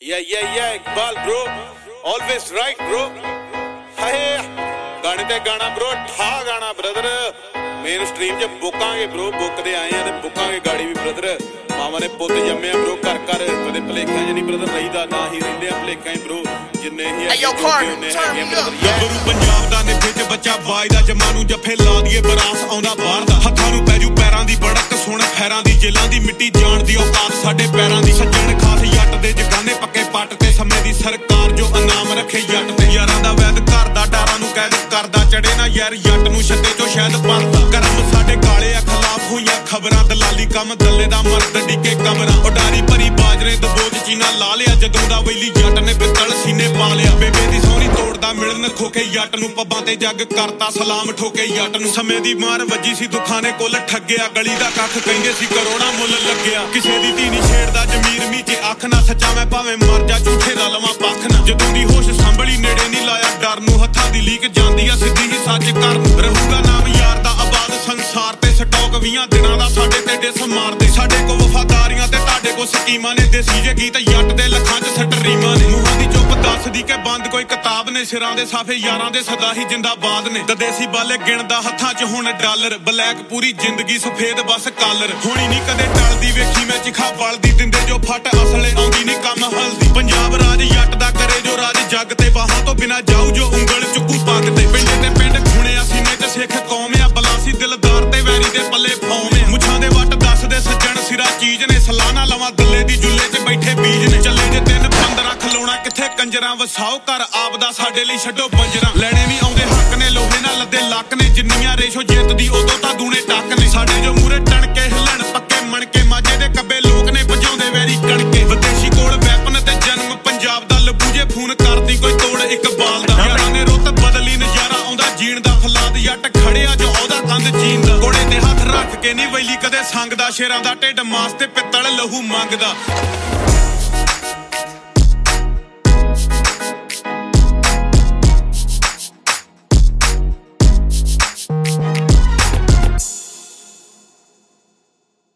Yeah, Iqbal bro, always right bro. Hey, गाने ते गाना bro, ठा गाना brother. मेन स्ट्रीम च बुकांगे bro, बुकदे आए हैं ते बुकांगे गाड़ी भी brother. मामा ने पुत जम्मे bro, घर कदे भलेखां च नहीं brother रहीदा ना ही रहिंदे आ भलेखां bro. जिन्ने ही है ਗੱਭਰੂ ਪੰਜਾਬ ਦਾ ਨਿੱਥੇ ਚ ਬੱਚਾ ਬਾਜ ਦਾ ਜਮਾਨੂੰ ਜੱਫੇ ਲਾ ਦੀਏ ਬਰਾਸ ਆਉਂਦਾ ਬਾਹਰ ਦਾ ਹੱਥਾਂ ਨੂੰ ਪੈਜੂ ਪੈਰਾਂ ਦੀ ਬੜਕ ਸੁਣ ਖੈਰਾਂ ਦੀ ਜੇਲਾਂ ਦੀ ਮਿੱਟੀ ਜਾਣਦੀ ਔਕਾਤ ਸਾਡੇ ਪੈਰਾਂ ਦੀ ਸੱਜਣ ਖਾਸ ਜੱਟ ਦੇ ਜਗਾਨੇ ਪੱਕੇ ਪੱਟ ਤੇ ਸਮੇਂ ਦੀ ਸਰਕਾਰ ਜੋ ਇਨਾਮ ਰੱਖੇ ਜੱਟ ਤੇ ਯਾਰਾਂ ਦਾ ਵੈਦ ਘਰ ਦਾ ਡਾਰਾਂ ਨੂੰ ਕੈਦ ਕਰਦਾ ਚੜੇ ਨਾ ਯਾਰ ਜੱਟ ਨੂੰ ਛੱਤੇ ਚੋਂ ਸ਼ਾਇਦ ਪਰਦਾ ਕਰਮ ਸਾਡੇ ਕਾਲੇ ਆ ਖਿਲਾਫ ਹੋਈਆਂ ਖਬਰਾਂ ਦਲਾਲੀ ਕੰਮ ਦੱਲੇ ਦਾ ਮਰਦ ਡਿੱਗੇ ਕਮਰਾਂ ਉਡਾਰੀ ਭਰੀ ਬਾਜਰੇ ਦਬੋਚ ਚੀਨਾ ਲਾ ਲਿਆ ਜਦੋਂ ਦਾ ਵੈਲੀ ਜੱਟ ਨੇ ਪਿੱਤਲ ਸੀਨੇ ਪਾ ਲਿਆ ਬੇਬੇ ਦੀ ਸੋਹਣੀ ਤੋੜਦਾ ਮਿਲਣ ਖੋਕੇ ਜੱਟ ਨੂੰ ਪੱਬਾਂ ਤੇ ਜੱਗ ਕਰਤਾ ਸਲਾਮ ਠੋਕੇ ਜੱਟ ਨੂੰ ਸਮੇਂ ਦੀ ਮਾਰ ਵੱਜੀ ਸੀ ਦੁੱਖਾਂ ਨੇ ਕੁੱਲ ਠੱਗਿਆ ਗਲੀ ਦਾ ਕੱਖ ਕਹਿੰਦੇ ਸੀ ਕਰੋਨਾ ਮੁੱਲ ਲੱਗਿਆ ਕਿਸੇ ਦੀ ਧੀ ਨਹੀਂ ਛੇੜਦਾ ਜ਼ਮੀਰ ਮੀਚੇ ਅੱਖ ਨਾ ਸੱਚਾ ਮੈਂ ਭਾਵੇਂ ਮਰ ਜਾ ਝੂਠੇ ਦਾ ਲਵਾਂ ਪੱਖ ਨਾ ਜਦੋਂ ਦੀ ਹੋਸ਼ ਸੰਭਲੀ ਨੇੜੇ ਨਹੀਂ ਲਾਇਆ ਡਰ ਨੂੰ ਹੱਥਾਂ ਦੀ ਲੀਕ ਜਾਂਦੀ ਆ ਸਿੱਧੀ ਹੀ ਸੱਚ ਕਰਨ ਰਹੂਗਾ ਨਾਮ ਯਾਰ ਦਾ ਆਬਾਦ ਸੰਸਾਰ ਤੇ ਸਟਾਕ 20 ਦਿਨਾਂ ਦਾ ਸਾਡੇ ਤੇ ਡਿਸ ਮਾਰਦੇ ਸਾਡੇ ਕੋ ਵਫਾਦਾਰੀਆਂ ਤੇ ਤੁਹਾਡੇ ਕੋ ਸਕੀਮਾਂ ਨੇ ਦੇਸੀ ਜੇ ਗੀਤ ਜੱਟ ਦੇ ਲੱਖਾਂ 'ਚ ਸਟਰੀਮਾਂ ਨੇ ਮੂੰਹਾਂ ਦੀ ਚੁੱਪ ਦੱਸਦੀ ਕਿ ਬੰਦ ਕੋਈ ਕਿਤਾਬ ਨੇ ਸਿਰਾਂ ਦੇ ਸਾਫੇ ਯਾਰਾਂ ਦੇ ਸਦਾ ਹੀ ਜਿੰਦਾਬਾਦ ਨੇ ਤੇ ਦੇਸੀ ਬਾਲੇ ਗਿਣਦਾ ਹੱਥਾਂ 'ਚ ਹੁਣ ਡਾਲਰ ਬਲੈਕ ਪੂਰੀ ਜ਼ਿੰਦਗੀ ਸਫੇਦ ਬਸ ਕਾਲਰ ਹੋਣੀ ਨਹੀਂ ਕਦੇ ਟਲਦੀ ਵੇਖੀ ਮੈਂ ਚਿਖਾ ਬਲਦੀ ਦਿੰਦੇ ਜੋ ਫੱਟ ਅਸਲੇ ਆਉਂਦੀ ਨਹੀਂ ਕੰਮ ਹਲਦੀ ਪੰਜਾਬ ਰਾਜ ਜੱਟ ਦਾ ਕਰੇ ਜੋ ਰਾਜ ਜੱਗ ਤੇ ਬਾਹਾਂ ਤੋਂ ਬਿਨਾ ਜਾਊ ਜੋ ਉਂਗਲ ਚੁੱਕੂ ਪੱਗ ਤੇ ਪਿੰਡੇ ਤੇ ਪਿੰਡ ਖੁਣਿਆ ਸੀਨੇ 'ਚ ਸਿੱਖ ਕੌਮ ਆ ਬਲਾਸੀ ਦਿਲਦਾਰ ਤੇ ਵੈਰੀ ਦੇ ਪੱਲੇ ਫੌਮ ਆ ਮੁੱਛਾਂ ਦੇ ਵੱਟ ਦੱਸਦੇ ਸੱਜਣ ਸਿਰਾ ਚੀਜ਼ ਨੇ ਸਲਾਨਾ ਲਵਾਂ ਦੱਲੇ ਦੀ ਜੁੱਲੇ 'ਚ ਬੈਠੇ ਬੀਜ ਨੇ ਚੱਲੇ ਜੇ 3-15 ਖਲੋਣਾ ਕਿੱਥੇ ਕੰਜਰਾਂ ਵਸਾਓ ਘਰ ਆਪ ਦਾ ਸਾਡੇ ਲਈ ਛੱਡੋ ਬੰਜਰਾਂ ਲੈਣੇ ਵੀ ਆਉਂਦੇ ਹੱਕ ਨੇ ਲੋਹੇ ਨਾਲ ਲੱਦੇ ਲੱਕ ਨੇ ਜਿੰਨੀਆਂ ਰੇਸ਼ੋ ਜਿੱਤਦੀ ਉਦੋਂ ਤਾਂ ਦੂਣੇ ਟੱਕ ਨੇ ਸਾਡੇ ਜੋ ਮੂਰੇ ਟਣ ਕੇ ਹਿੱਲਣ ਪੱਕੇ ਮਣ ਕੇ ਮਾਝੇ ਦੇ ਕੱਬੇ ਲੋਕ ਨੇ ਭਜਾਉਂਦੇ ਵੈਰੀ ਕਣਕੇ ਵਿਦੇਸ਼ੀ ਕੋਲ ਵੈਪਨ ਤੇ ਜਨਮ ਪੰਜਾਬ ਦਾ ਲਬੂਜੇ ਫੋਨ ਕਰਦੀ ਕੋਈ ਤੋੜ ਇਕਬਾਲ ਦਾ ਯਾਰਾਂ ਨੇ ਰੁੱਤ ਬਦਲੀ ਨਜ਼ਾਰਾ ਆਉਂਦਾ ਜੀਣ ਦਾ ਫਲਾਦ ਜੱਟ ਖੜਿਆ ਜੋ ਉਹਦਾ ਕੰਧ ਚੀਨ ਦਾ ਕੋੜੇ ਤੇ ਹੱਥ ਰੱਖ ਕੇ ਨਹੀਂ ਵੈਲੀ ਕਦੇ ਸੰਗ ਦਾ ਸ਼ੇਰਾਂ ਦਾ ਢਿੱਡ ਮਾਸ ਤੇ ਪਿੱਤਲ ਲਹੂ ਮੰਗਦਾ